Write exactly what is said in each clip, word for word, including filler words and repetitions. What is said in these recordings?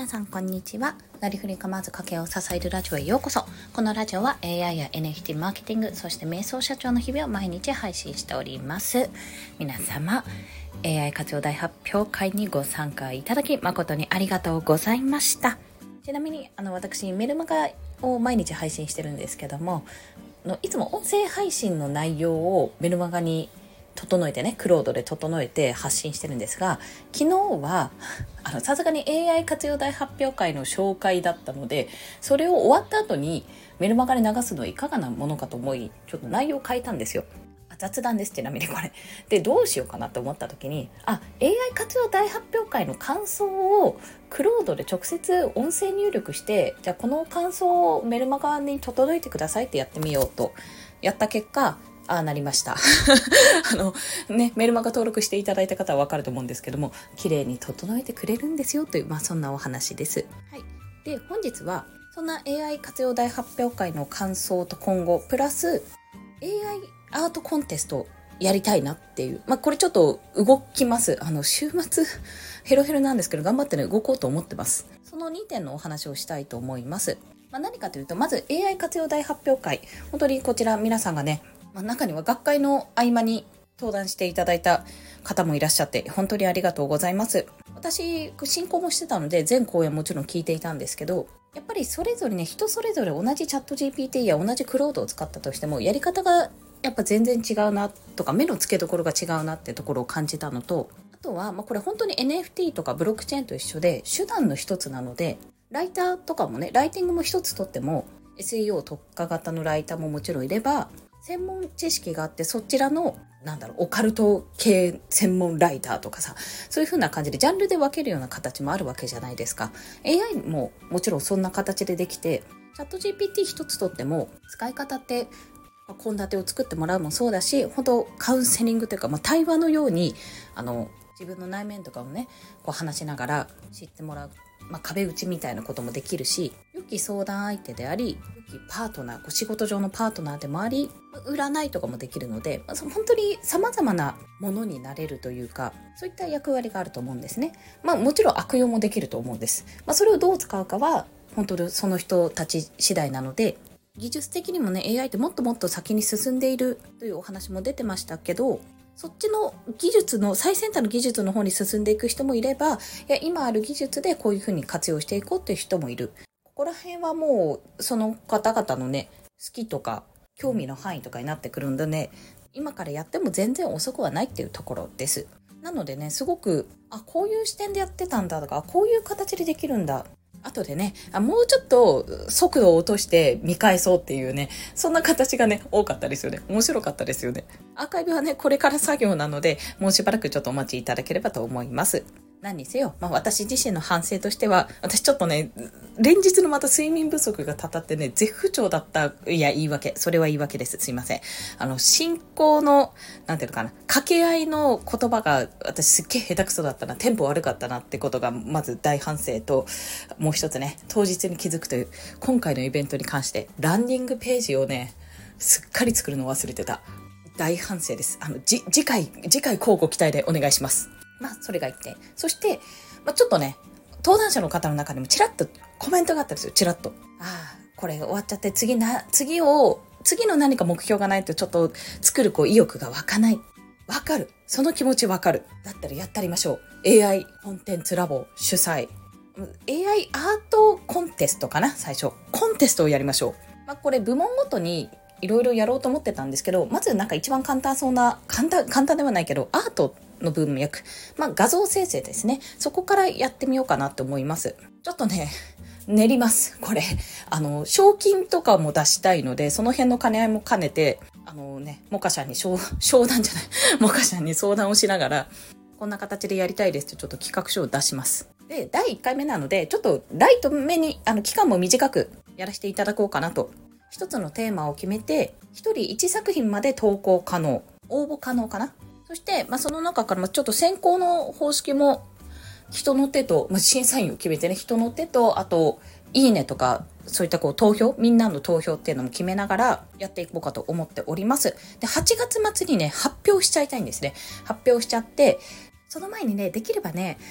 さんこんにちは。なりふり構わず家計を支えるラジオへようこそ。このラジオは エーアイ や エヌエフティー マーケティング、そして瞑想社長の日々を毎日配信しております。皆様 エーアイ 活用大発表会にご参加いただき誠にありがとうございました。ちなみにあの私メルマガを毎日配信してるんですけども、のいつも音声配信の内容をメルマガに整えてね、クロードで整えて発信してるんですが、昨日はあのさすがに エーアイ 活用大発表会の紹介だったので、それを終わった後にメルマガで流すのはいかがなものかと思い、ちょっと内容を変えたんですよ。雑談です。ちなみにこれでどうしようかなと思った時に、あ エーアイ 活用大発表会の感想をクロードで直接音声入力して、じゃあこの感想をメルマガに整えてくださいってやってみようとやった結果、ああなりましたあのね、メルマガ登録していただいた方は分かると思うんですけども、綺麗に整えてくれるんですよという、まあそんなお話です。はい。で本日はそんな エーアイ 活用大発表会の感想と今後プラス エーアイ アートコンテストやりたいなっていう、まあこれちょっと動きます。あの週末ヘロヘロなんですけど頑張ってね動こうと思ってます。そのにてんのお話をしたいと思います。まあ、何かというと、まず エーアイ 活用大発表会、本当にこちら皆さんがね、まあ、中には学会の合間に登壇していただいた方もいらっしゃって本当にありがとうございます。私進行もしてたので全講演もちろん聞いていたんですけど、やっぱりそれぞれね、人それぞれ同じチャット ジーピーティー や同じクロードを使ったとしてもやり方がやっぱ全然違うなとか、目の付けどころが違うなってところを感じたのと、あとはまあこれ本当に エヌエフティー とかブロックチェーンと一緒で手段の一つなので、ライターとかもね、ライティングも一つとっても エスイーオー 特化型のライターももちろんいれば、専門知識があってそちらのなんだろうオカルト系専門ライターとかさ、そういう風な感じでジャンルで分けるような形もあるわけじゃないですか。 エーアイ ももちろんそんな形でできて、チャット ジーピーティー 一つとっても使い方って献立を作ってもらうもそうだし、本当カウンセリングというか、まあ、対話のようにあの自分の内面とかをねこう話しながら知ってもらう、まあ、壁打ちみたいなこともできるし、良き相談相手であり、良きパートナー、こう仕事上のパートナーでもあり、占いとかもできるので、まあ、本当に様々なものになれるというか、そういった役割があると思うんですね。まあもちろん悪用もできると思うんです。まあ、それをどう使うかは本当にその人たち次第なので、技術的にもね エーアイ ってもっともっと先に進んでいるというお話も出てましたけど、そっちの技術の最先端の技術の方に進んでいく人もいれば、いや今ある技術でこういうふうに活用していこうっていう人もいる。ここら辺はもうその方々のね好きとか興味の範囲とかになってくるんでね、今からやっても全然遅くはないっていうところです。なのでね、すごくあこういう視点でやってたんだとか、こういう形でできるんだ、後でねあもうちょっと速度を落として見返そうっていうね、そんな形がね多かったですよね。面白かったですよね。アーカイブはねこれから作業なので、もうしばらくちょっとお待ちいただければと思います。何にせよ、まあ、私自身の反省としては、私ちょっとね連日のまた睡眠不足がたたってね絶不調だった。いや言い訳、それは言い訳です。すいません。あの進行のなんていうのかな、掛け合いの言葉が私すっげえ下手くそだったな、テンポ悪かったなってことがまず大反省と、もう一つね当日に気づくという、今回のイベントに関してランディングページをねすっかり作るのを忘れてた。大反省です。あのじ次回次回交互期待でお願いします。まあそれがいってん。そして、まあ、ちょっとね登壇者の方の中にもちらっとコメントがあったんですよ。ちらっと、ああこれ終わっちゃって次な次を次の何か目標がないとちょっと作るこう意欲が湧かない。わかる、その気持ちわかる。だったらやってやりましょう。 エーアイ コンテンツラボ主催 エーアイ アートコンテストかな。最初コンテストをやりましょう。まあ、これ部門ごとにいろいろやろうと思ってたんですけど、まずなんか一番簡単そうな、簡単簡単ではないけどアートの文脈、まあ画像生成ですね、そこからやってみようかなと思います。ちょっとね練ります。これあの賞金とかも出したいので、その辺の兼ね合いも兼ねて、あのねモカちゃんに商商談じゃないモカちゃんに相談をしながら、こんな形でやりたいですとちょっと企画書を出します。でだいいっかいめなのでちょっとライトめに、あの期間も短くやらせていただこうかなと。一つのテーマを決めて一人一作品まで投稿可能、応募可能かな。そして、まあ、その中からちょっと選考の方式も人の手と、まあ、審査員を決めてね、人の手とあといいねとかそういったこう投票、みんなの投票っていうのも決めながらやっていこうかと思っております。ではちがつ末にね発表しちゃいたいんですね。発表しちゃって、その前にねできればね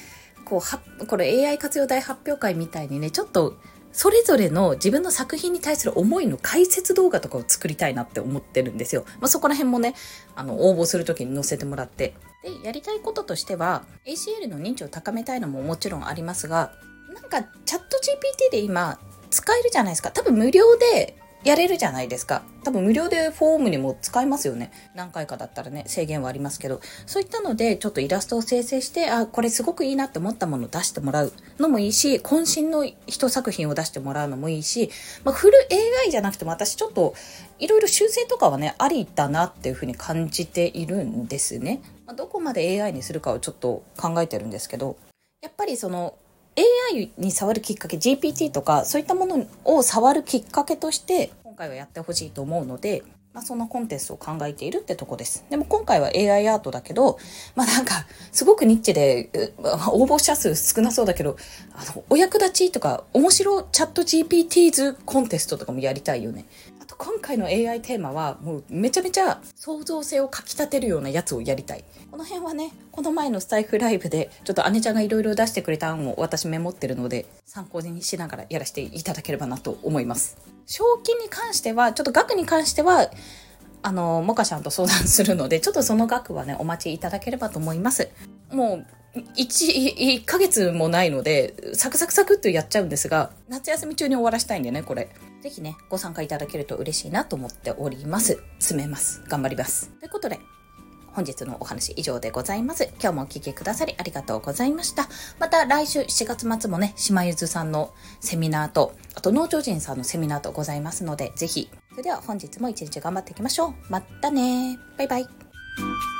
こうはこれ エーアイ 活用大発表会みたいにね、ちょっとそれぞれの自分の作品に対する思いの解説動画とかを作りたいなって思ってるんですよ。まあ、そこら辺もね、あの応募するときに載せてもらって、でやりたいこととしては エーシーエル の認知を高めたいのももちろんありますが、なんかチャット ジーピーティー で今使えるじゃないですか。多分無料でやれるじゃないですか。多分無料でフォームにも使えますよね。何回かだったらね、制限はありますけど、そういったのでちょっとイラストを生成して、あ、これすごくいいなって思ったものを出してもらうのもいいし、渾身の一作品を出してもらうのもいいし、まあ、フル エーアイ じゃなくても私ちょっといろいろ修正とかはね、ありだなっていうふうに感じているんですね。まあ、どこまで エーアイ にするかをちょっと考えてるんですけど、やっぱりそのエーアイ に触るきっかけ、 ジーピーティー とかそういったものを触るきっかけとして今回はやってほしいと思うので、まあ、そのコンテンツを考えているってとこです。でも今回は エーアイ アートだけど、まあなんかすごくニッチで応募者数少なそうだけど、あのお役立ちとか面白チャット ジーピーティー ズコンテストとかもやりたいよね。あと今回の エーアイ テーマはもうめちゃめちゃ創造性をかき立てるようなやつをやりたい。この辺はね、この前のスタイフライブでちょっと姉ちゃんがいろいろ出してくれた案を私メモってるので、参考にしながらやらせていただければなと思います。賞金に関してはちょっと額に関してはあのモカちゃんと相談するので、ちょっとその額はねお待ちいただければと思います。もう 1, 1ヶ月もないのでサクサクサクっとやっちゃうんですが、夏休み中に終わらしたいんでね、これぜひねご参加いただけると嬉しいなと思っております。詰めます、頑張ります。ということで本日のお話以上でございます。今日もお聞きくださりありがとうございました。また来週しちがつ末もね、島ゆずさんのセミナーと、あと農場人さんのセミナーとございますので、ぜひ。それでは本日も一日頑張っていきましょう。またね。バイバイ。